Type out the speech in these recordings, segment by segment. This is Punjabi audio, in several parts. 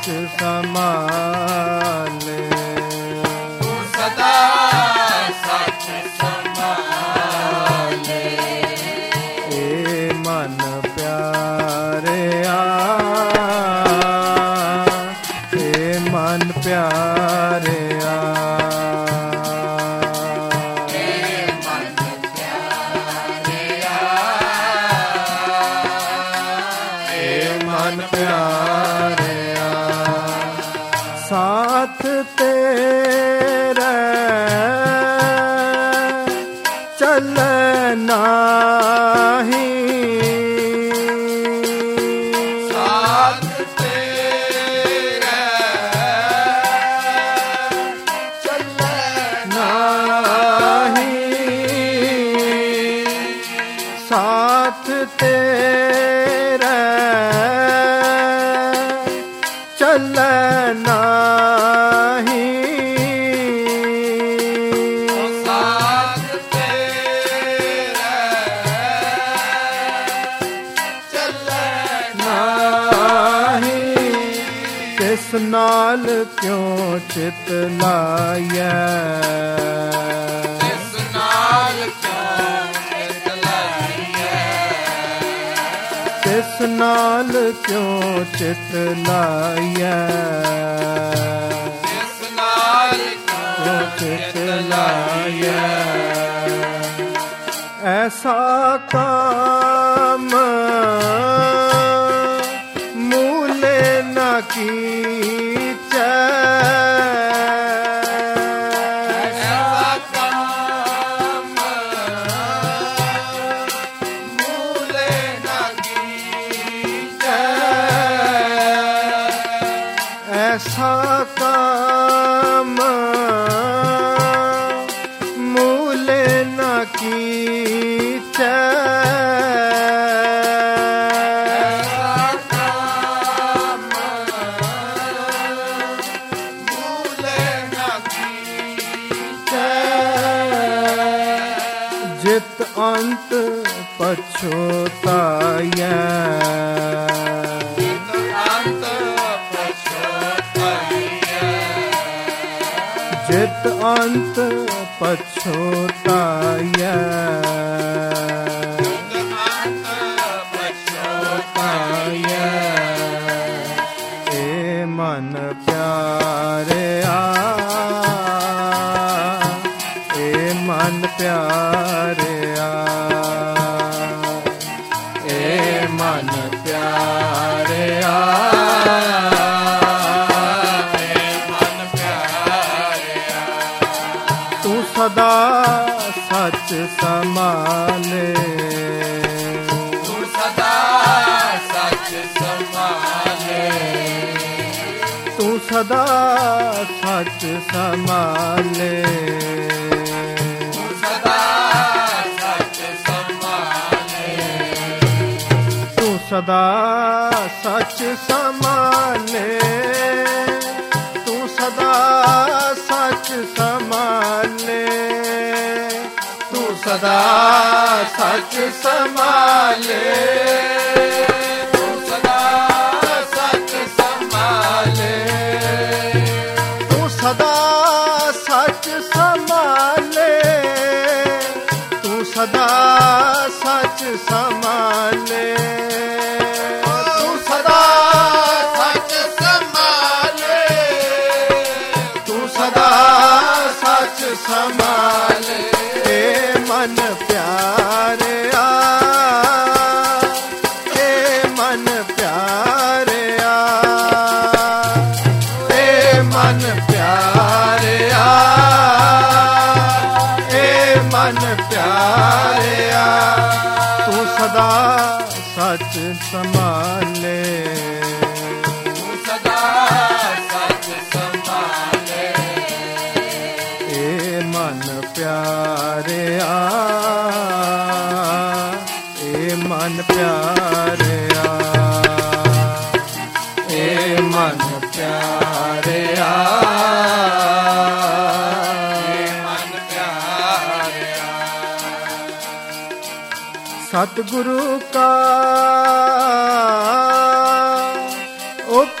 ਸੱਚ ਸੰਭਾਲੇ। ਤੂੰ ਸਦਾ ਸੱਚ ਸੰਭਾਲੇ। ਏ ਮਨ ਪਿਆਰਿਆ, ਏ ਮਨ ਪਿਆਰਿਆ, ਪਿਆਰਿਆ ਸਾਥ ਤੇਰੇ ਚੱਲੈ ਨਾਹੀ। ਸਾਥ ਤੇਰੇ ਚੱਲੈ ਨਾਹੀ, ਸਾਥ ਤੇਰੇ ਚੱਲੈ ਨਾਹੀ। ਸਾਥ ਤੇਰਾ ਚੱਲੈ ਨਾਹੀ, ਤਿਸ ਨਾਲ ਕਿਉ ਚਿਤ ਲਾਇਐ। ਇਸ ਨਾਲ ਕਿਉਂ ਚਿਤ ਲਾਈਐ। ਤਿਸ ਨਾਲ ਕਿਉ ਚਿਤ ਲਾਇਐ। ਇਸ ਨਾਲ ਕਿਉ ਕਿਉਂ ਚਿਤ ਚਿਤ ਲਾਇਐ। ਐਸਾ ਕਾਮ ਮੂਲੇ ਨ ਕੀਚੈ। ਐਸਾ ਕੰਮ ਮੂਲੇ ਨ ਕੀਚੈ। ਐਸਾ ਕਾਮ ਮੂਲੇ ਨ ਕੀਚੈ। ਐਸਾ ਕੰਮ ਮੂਲੇ ਨ ਕੀਚੈ। ਜਿਤ ਅੰਤ ਪਛੋਤਾਇਐ। ਅੰਤ ਪਛੋਤਾਈਐ। ਜਿਤ ਅੰਤ ਪਛੋਤਾਇਐ। ਅੰਤ ਪਛੋਤਾਈਐ। ਏ ਮਨ ਪਿਆਰਿਆ, ਏ ਮਨ ਪਿਆਰਿਆ, ਏ ਮਨ ਪਿਆਰਿਆ, ਏ ਮਨ ਪਿਆਰਿਆ। ਤੂੰ ਸਦਾ ਸੱਚ ਸੰਭਾਲੇ। ਤੂੰ ਸਦਾ ਸੱਚ ਸੰਭਾਲੇ। ਤੂੰ ਸਦਾ ਸੱਚ ਸੰਭਾਲੇ। ਤੂੰ ਸਦਾ ਸੱਚ ਸੰਭਾਲੇ। ਤੂੰ ਸਦਾ ਸੱਚ ਸੰਭਾਲੇ। ਤੂੰ ਸਦਾ ਸੱਚ ਸੰਭਾਲੇ। ਤੂੰ ਸਦਾ ਸੱਚ ਸੰਭਾਲੇ। ਤੂੰ ਸਦਾ ਸੱਚ ਸੰਭਾਲੇ। ਤੂੰ ਸਦਾ ਸੱਚ ਸੰਭਾਲੇ। ਤੂੰ ਸਦਾ ਸੱਚ ਸੰਭਾਲੇ। ਤੂੰ ਸਦਾ ਸੱਚ ਸੰਭਾਲੇ। ਤੂੰ ਸਦਾ ਸੱਚ ਸੰਭਾਲੇ। ਏ ਮਨ ਪਿਆਰਿਆ, ਏ ਮਨ ਪਿਆਰਿਆ, ਏ ਮਨ ਪਿਆਰਿਆ, ਏ ਮਨ ਪਿਆਰਿਆ, ਤੂੰ ਸਦਾ ਸੱਚ ਸੰਭਾਲੇ। ਤੂੰ ਸਦਾ ਸੱਚ ਸੰਭਾਲੇ। ਏ ਮਨ ਪਿਆਰਿਆ, ਏ ਮਨ ਪਿਆਰਿਆ, ਏ ਮਨ ਪਿਆਰਿਆ, ਮਨ ਪਿਆਰਿਆ। ਸਤਿਗੁਰੂ ਕਾ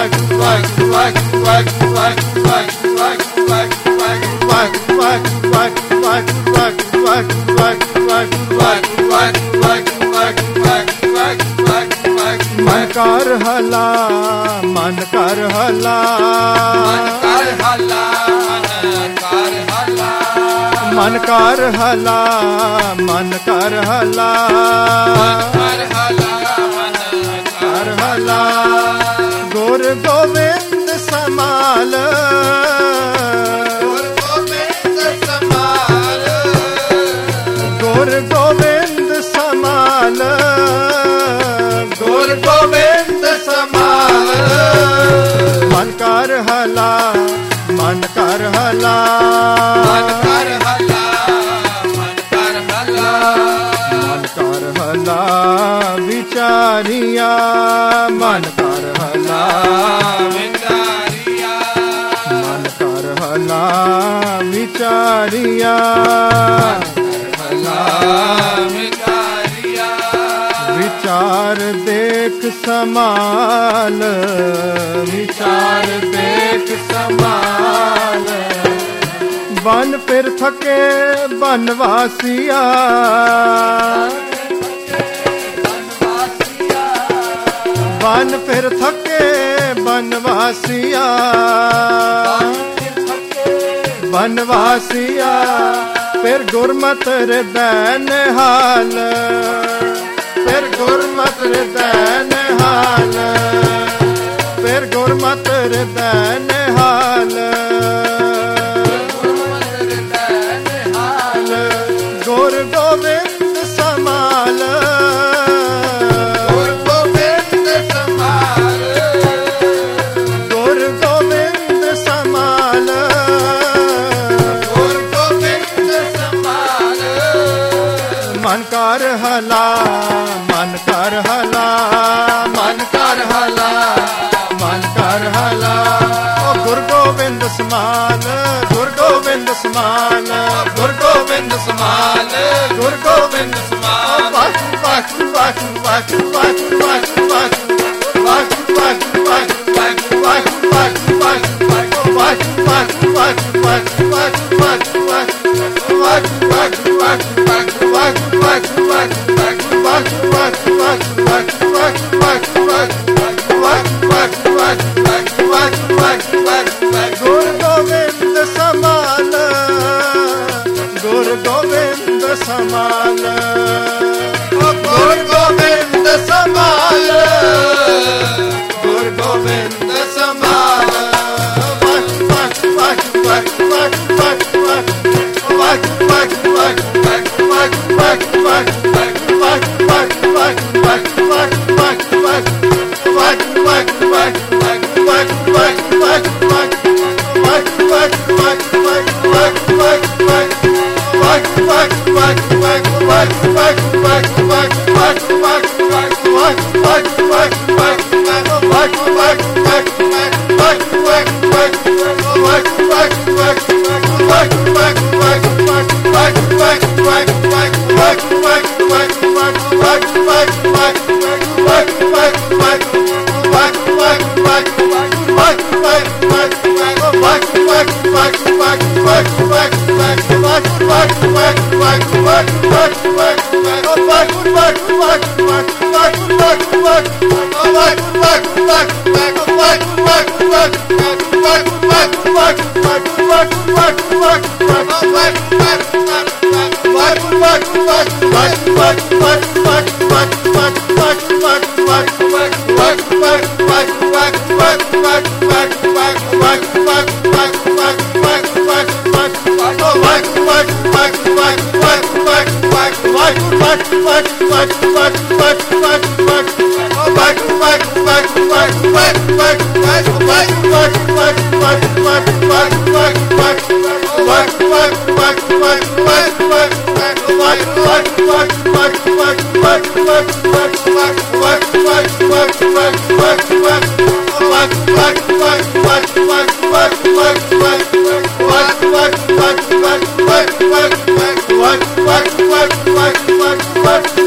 ਮਨ ਕਰ ਹਲਾ ਮਨ ਕਰ ਹਲਾ ਮਨ ਕਰ ਹਲਾ ਮਨ ਕਰ ਹਲਾ ਕਰ ਹਲਾ ਗੁਰ ਗੋਬਿੰਦ ਸਮਾਲ ਗੁਰ ਗੋਬਿੰਦ ਸਮਾਲ ਗੁਰ ਗੋਬਿੰਦ ਸਮਾਲ ਗੁਰ ਗੋਬਿੰਦ ਸਮਾਲ ਮਨ ਕਰ ਹਲਾ ਮਨ ਕਰ ਹਲਾ ਮਨ ਕਰ ਹਲਾ ਮਨ ਕਰ ਹਲਾ ਮਨ ਕਰ ਹਲਾ ਵਿਚਾਰੀਆ ਮਨ ਕਰ ਹਲਾ ਵਿਚਾਰੀਆ ਮਨ ਕਰ ਹਲਾ ਵਿਚਾਰੀਆ ਹਲਾ ਵਿਚਾਰੀਆ ਵਿਚਾਰ ਦੇਖ ਸਮਾਲ ਵਿਚਾਰ ਦੇਖ ਸਮਾਲ ਬਨ ਫਿਰ ਥਕੇ ਬਨਵਾਸੀਆ ਬਨ ਫਿਰ ਥਕੇ ਬਨਵਾਸੀਆ ਬਨਵਾਸੀਆ ਫਿਰ ਗੁਰਮਤਿ ਹਿਰਦੈ ਨਿਹਾਲ ਫਿਰ ਗੁਰਮਤਿ ਹਿਰਦੈ ਨਿਹਾਲ ਫਿਰ ਗੁਰਮਤਿ ਹਿਰਦੈ ਨਿਹਾਲ ਗੁਰ ਗੋਬਿੰਦ ਸਮਾਲ ਗੁਰ ਗੋਬਿੰਦ ਸਮਾਲ ਗੁਰ ਗੋਬਿੰਦ ਸਮਾਲ ਗੁਰ ਗੋਬਿੰਦ ਸਮਾਲ ਮਨ ਕਰ ਹਲਾ ਮਨ ਕਰ ਹਲਾ ਮਨ ਕਰ ਹਲਾ ਮਨ ਕਰ ਹਲਾ ਓ ਗੁਰ ਗੋਬਿੰਦ ਸਮਾਲ ਗੁਰ ਗੋਬਿੰਦ ਸਮਾਲ ਗੁਰ ਗੋਬਿੰਦ ਸਮਾਲ ਗੁਰ ਗੋਬਿੰਦ ਸਮਾਲ ਵਾਹਿਗੁਰੂ ਵਾਹਿਗੁਰੂ ਵਾਹਿਗੁਰੂ ਵਾਹਿਗੁਰੂ ਵਾਹਿਗੁਰੂ ਵਾਹਿਗੁਰੂ ਵਾਹਿਗੁਰੂ ਵਾਹਿਗੁਰੂ ਵਾਹਿਗੁਰੂ ਵਾਹਿਗੁਰੂ ਵਾਹਿਗੁਰੂ ਵਾਹਿਗੁਰੂ ਵਾਹਿਗੁਰੂ ਗੁਰ ਗੋਬਿੰਦ ਸਮਾਲ ਗੁਰ ਗੋਬਿੰਦ ਸਮਾਲ ਗੁਰ ਗੋਬਿੰਦ ਸਮਾਲ ਗੁਰ ਗੋਬਿੰਦ ਸਮਾਲ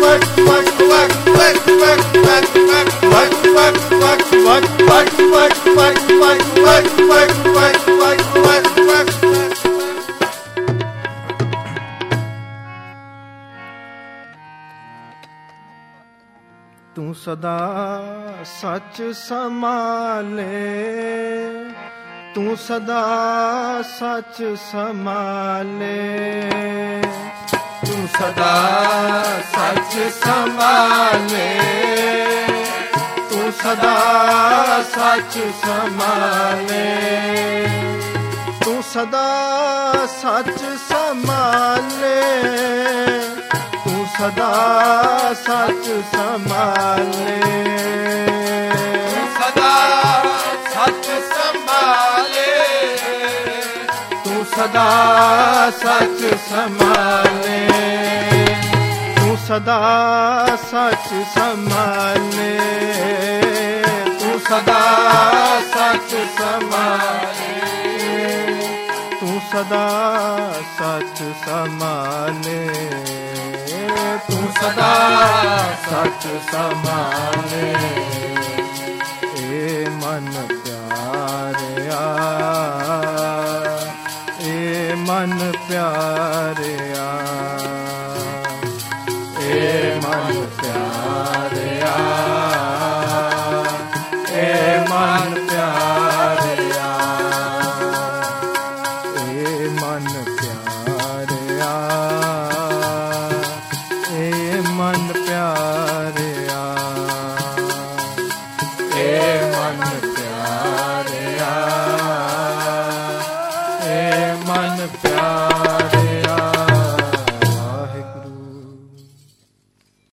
What? ਤੂੰ ਸਦਾ ਸੱਚ ਸੰਭਾਲੇ, ਤੂੰ ਸਦਾ ਸੱਚ ਸੰਭਾਲੇ, ਤੂੰ ਸਦਾ ਸੱਚ ਸੰਭਾਲੇ, ਤੂੰ ਸਦਾ ਸੱਚ ਸੰਭਾਲੇ, ਤੂੰ ਸਦਾ ਸੱਚ ਸੰਭਾਲੇ, ਤੂੰ ਸਦਾ ਸੱਚ ਸੰਭਾਲੇ, ਤੂੰ ਸਦਾ ਸੱਚ ਸੰਭਾਲੇ, ਤੂੰ ਸਦਾ ਸੱਚ ਸੰਭਾਲੇ, ਤੂੰ ਸਦਾ ਸੱਚ ਸੰਭਾਲੇ, ਤੂੰ ਸਦਾ ਸੱਚ ਸੰਭਾਲੇ, ਤੂੰ ਸਦਾ ਸੱਚ ਸੰਭਾਲੇ, ਤੂੰ ਸਦਾ ਸੱਚ ਸੰਭਾਲੇ। ਏ ਮਨ ਪਿਆਰਿਆ, ਏ ਮਨ ਪਿਆਰਿਆ, ਏ ਮਨ ਪਿਆਰਿਆ, ਏ ਮਨ ਪਿਆਰਿਆ, ਏ ਮਨ ਪਿਆਰਿਆ, ਏ ਮਨ ਪਿਆਰਿਆ, ਏ ਮਨ ਪਿਆਰਿਆ, ਏ ਮਨ ਪਿਆਰਿਆ।